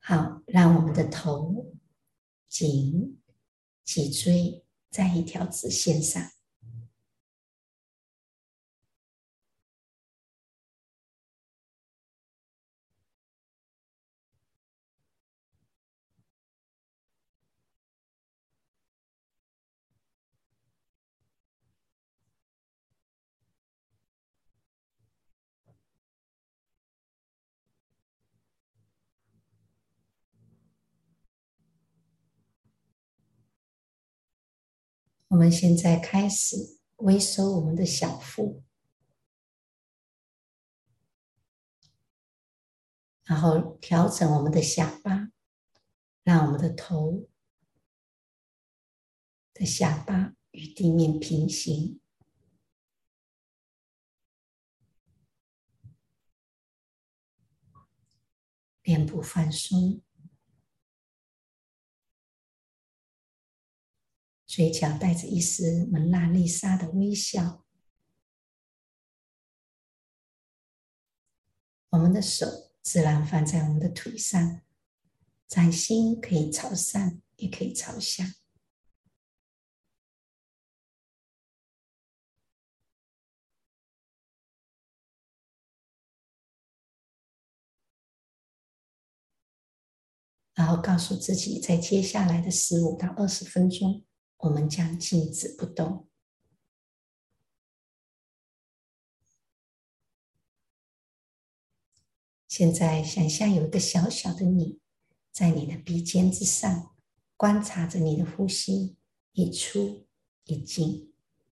好，让我们的头、颈、脊椎在一条直线上。我们现在开始微收我们的小腹，然后调整我们的下巴，让我们的头的下巴与地面平行，脸部放松，嘴角带着一丝蒙娜丽莎的微笑。我们的手自然放在我们的腿上，掌心可以朝上，也可以朝下。然后告诉自己，在接下来的15到20分钟，我们将静止不动。现在想象有一个小小的你，在你的鼻尖之上，观察着你的呼吸，一出一进。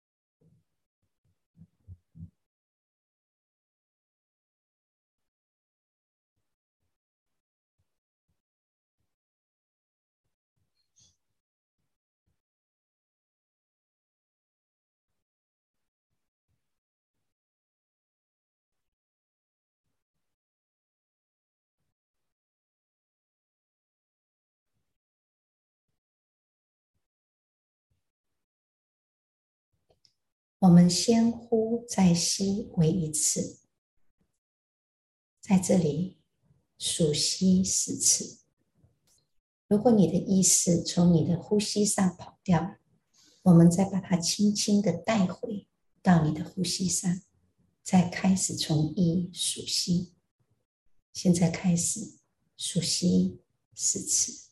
我们先呼再吸为一次，在这里数吸10次。如果你的意识从你的呼吸上跑掉了，我们再把它轻轻的带回到你的呼吸上，再开始从1数吸。现在开始数吸10次。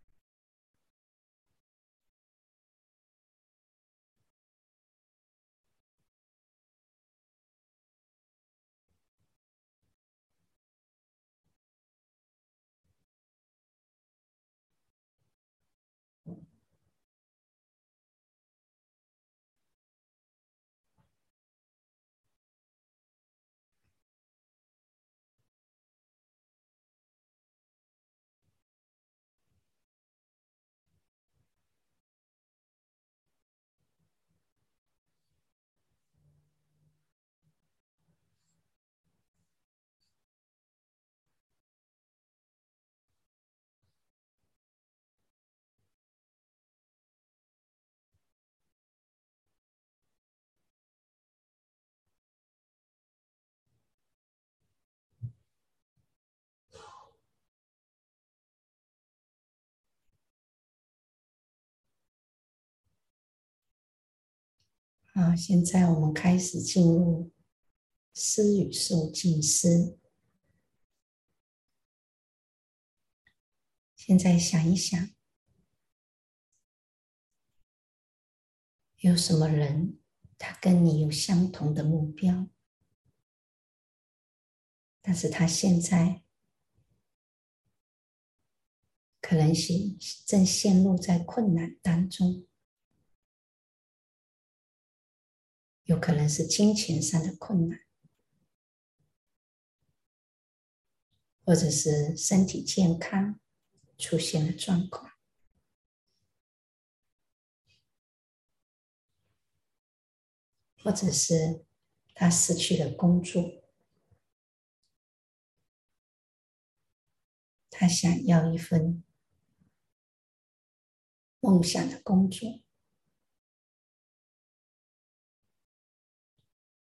好，现在我们开始进入施与受静思。现在想一想，有什么人，他跟你有相同的目标，但是他现在可能是正陷入在困难当中，有可能是金钱上的困难，或者是身体健康出现了状况，或者是他失去了工作，他想要一份梦想的工作。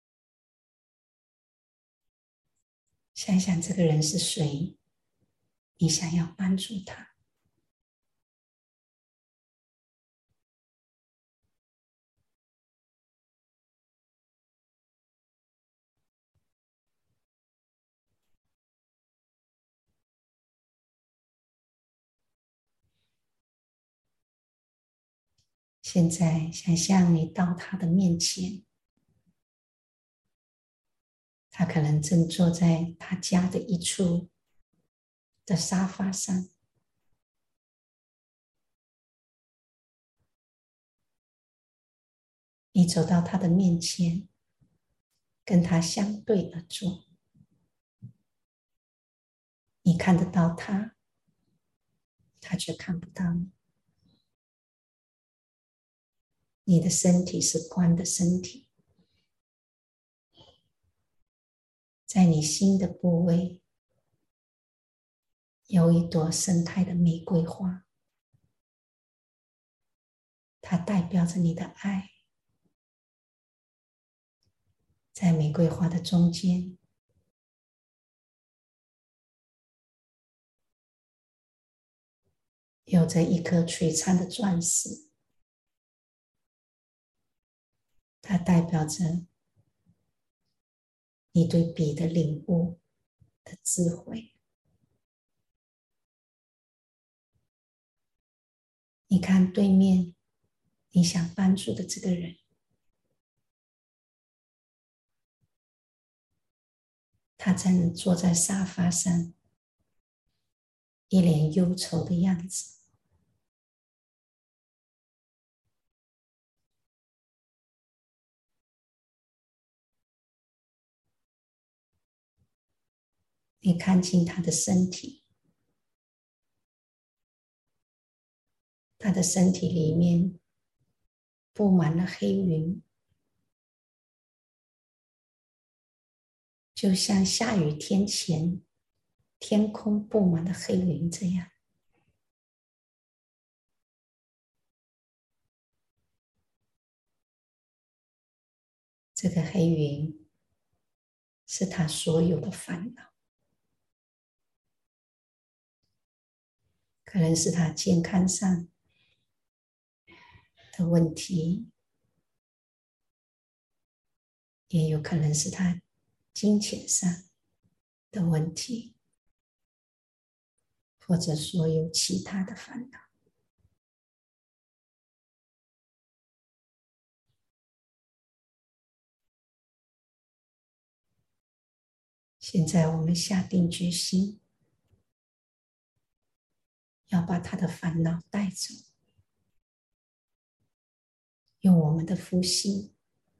想想这个人是谁， 你想要帮助他。现在想象你到他的面前，他可能正坐在他家的一处的沙发上，你走到他的面前，跟他相对而坐，你看得到他，他却看不到你。你的身体是光的身体，在你心的部位有一朵盛开的玫瑰花，它代表着你的爱。在玫瑰花的中间，有着一颗璀璨的钻石，它代表着你对笔的领悟的智慧。你看对面你想帮助的这个人，他正坐在沙发上，一脸忧愁的样子。你看清他的身体，他的身体里面布满了黑云，就像下雨天前天空布满了黑云这样。这个黑云是他所有的烦恼，可能是他健康上的问题，也有可能是他金钱上的问题，或者所有其他的烦恼。现在我们下定决心，要把他的烦恼带走，用我们的呼吸。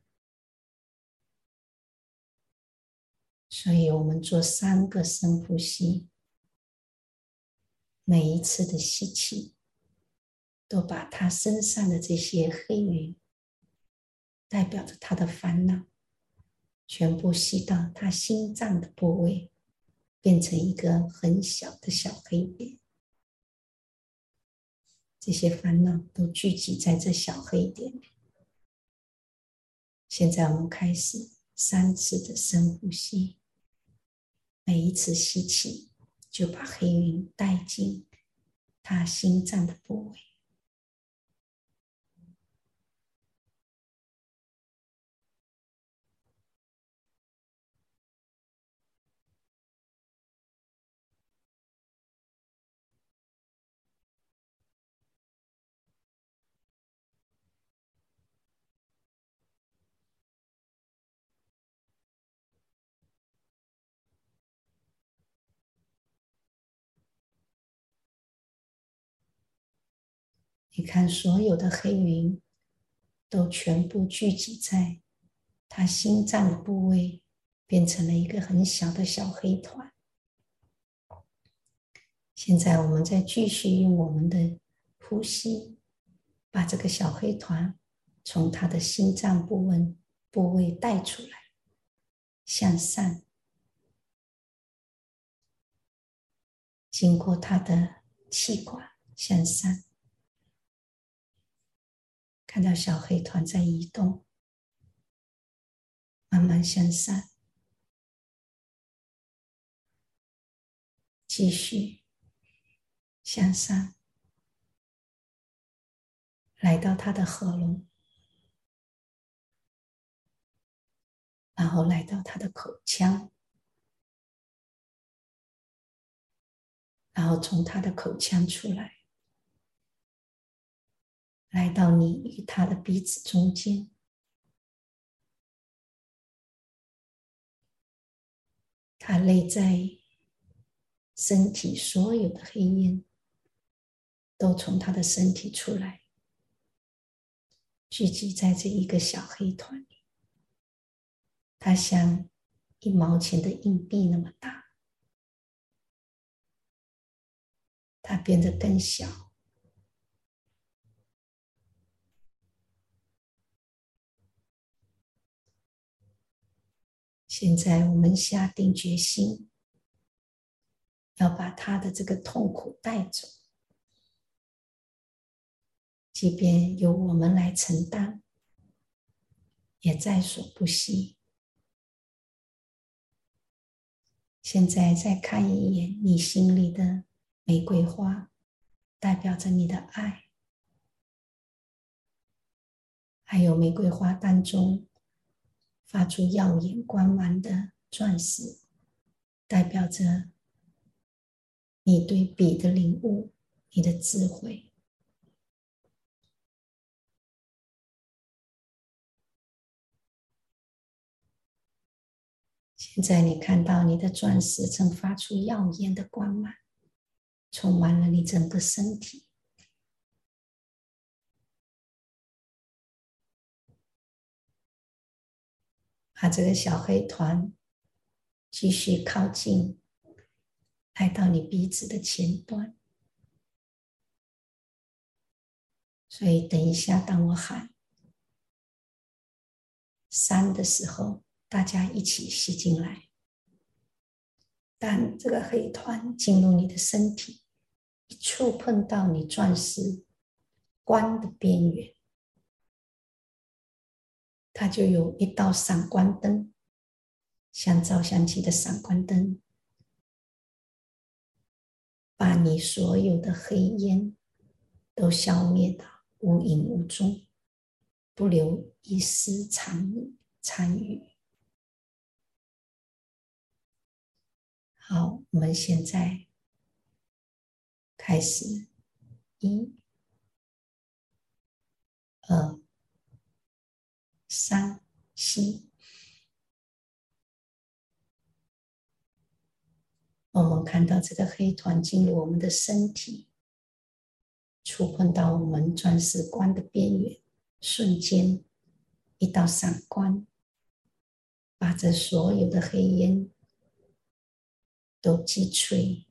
所以我们做3个深呼吸，每一次的吸气，都把他身上的这些黑云，代表着他的烦恼，全部吸到他心脏的部位，变成一个很小的小黑点。这些烦恼都聚集在这小黑点里。现在我们开始3次的深呼吸，每一次吸气就把黑云带进他心脏的部位。你看，所有的黑云都全部聚集在他心脏的部位，变成了一个很小的小黑团。现在我们再继续用我们的呼吸，把这个小黑团从他的心脏部位带出来，向上，经过他的气管向上，看到小黑团在移动，慢慢向上，继续向上，来到他的喉咙，然后来到他的口腔，然后从他的口腔出来，来到你与他的鼻子中间。他内在身体所有的黑烟都从他的身体出来，聚集在这一个小黑团里。它像1毛钱的硬币那么大，它变得更小。现在我们下定决心，要把他的这个痛苦带走，即便由我们来承担，也在所不惜。现在再看一眼你心里的玫瑰花，代表着你的爱，还有玫瑰花当中发出耀眼光芒的钻石，代表着你对笔的领悟，你的智慧。现在你看到你的钻石正发出耀眼的光芒，充满了你整个身体。把这个小黑团继续靠近，来到你鼻子的前端。所以等一下，当我喊3的时候，大家一起吸进来。当这个黑团进入你的身体，一触碰到你钻石光的边缘，它就有一道闪光灯，像照相机的闪光灯，把你所有的黑烟都消灭到无影无踪，不留一丝残余。好，我们现在开始，1、2、3，吸。我们看到这个黑团进入我们的身体，触碰到我们钻石光的边缘，瞬间一道闪光，把这所有的黑烟都击碎，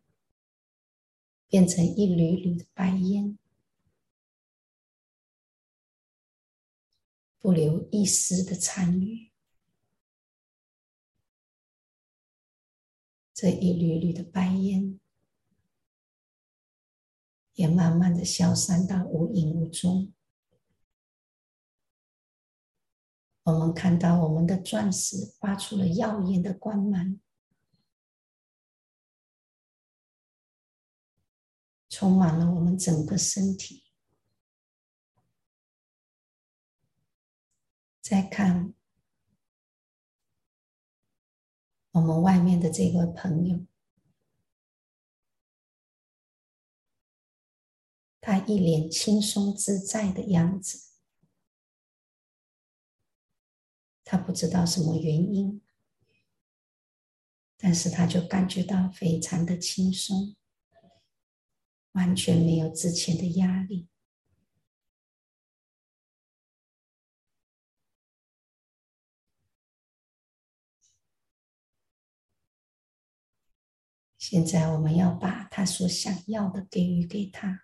变成一缕缕的白烟，不留一丝的残余。这一缕缕的白烟也慢慢的消散到无影无踪。我们看到我们的钻石发出了耀眼的光芒，充满了我们整个身体。再看我们外面的这位朋友，他一脸轻松自在的样子。他不知道什么原因，但是他就感觉到非常的轻松，完全没有之前的压力。现在我们要把他所想要的给予给他。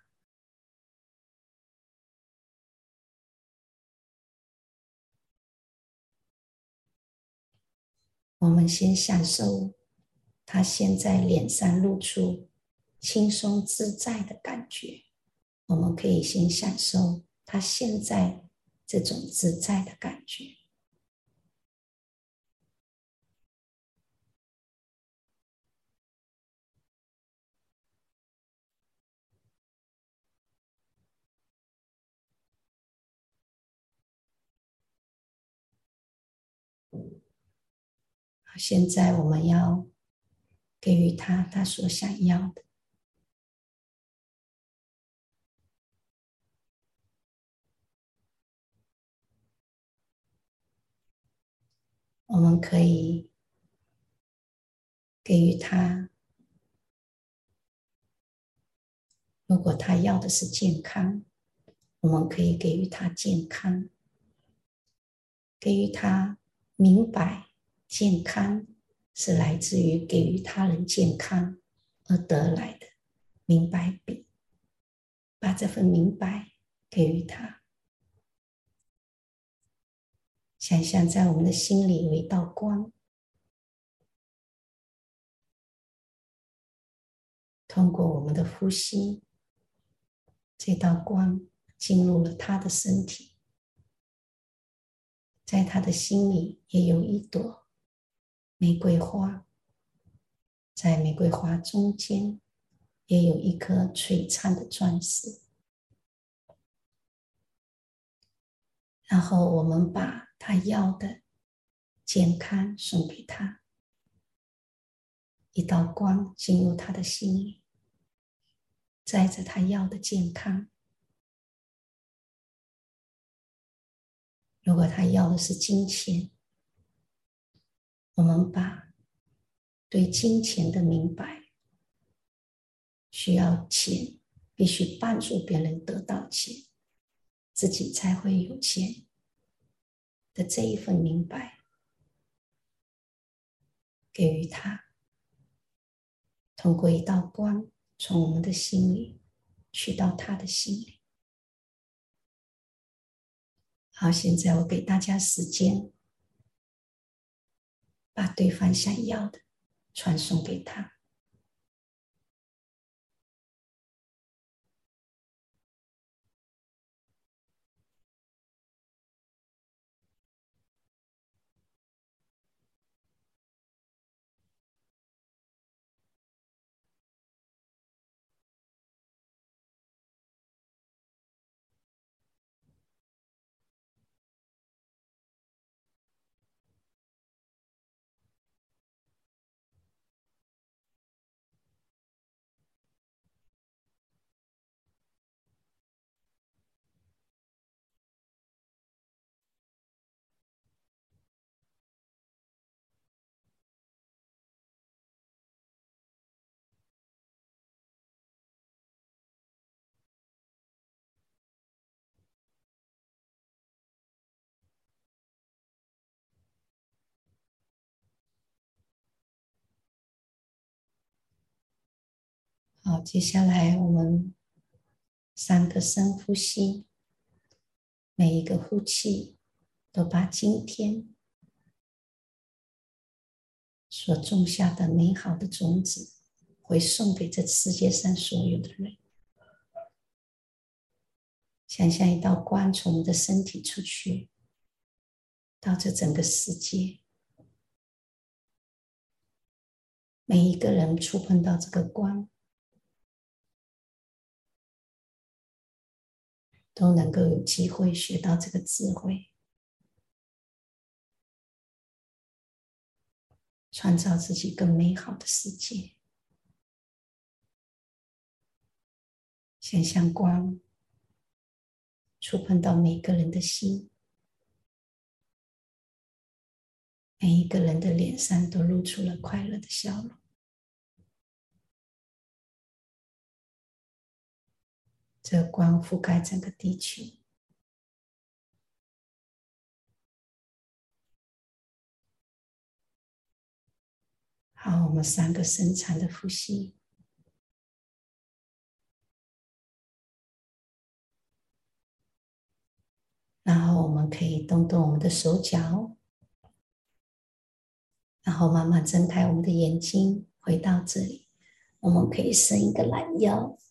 我们先享受他现在脸上露出轻松自在的感觉。我们可以先享受他现在这种自在的感觉。 现在我们要给予他所想要的。我们可以给予他，如果他要的是健康，我们可以给予他健康，给予他明白健康是来自于给予他人健康而得来的明白比，把这份明白给予他。想象在我们的心里有一道光，通过我们的呼吸，这道光进入了他的身体，在他的心里也有一朵玫瑰花，在玫瑰花中间也有一颗璀璨的钻石。然后我们把他要的健康送给他，一道光进入他的心里，载着他要的健康。如果他要的是金钱，我们把对金钱的明白，需要钱，必须帮助别人得到钱，自己才会有钱的这一份明白，给予他，通过一道光从我们的心里去到他的心里。好，现在我给大家时间，把对方想要的传送给他。好，接下来我们3个深呼吸，每一个呼气都把今天所种下的美好的种子回送给这世界上所有的人。想象一道光从我们的身体出去，到这整个世界，每一个人触碰到这个光，都能够有机会学到这个智慧，创造自己更美好的世界。想象光触碰到每个人的心，每一个人的脸上都露出了快乐的笑容。这光覆盖整个地球。好，我们3个深长的呼吸。然后我们可以动动我们的手脚，然后慢慢睁开我们的眼睛，回到这里。我们可以伸一个懒腰，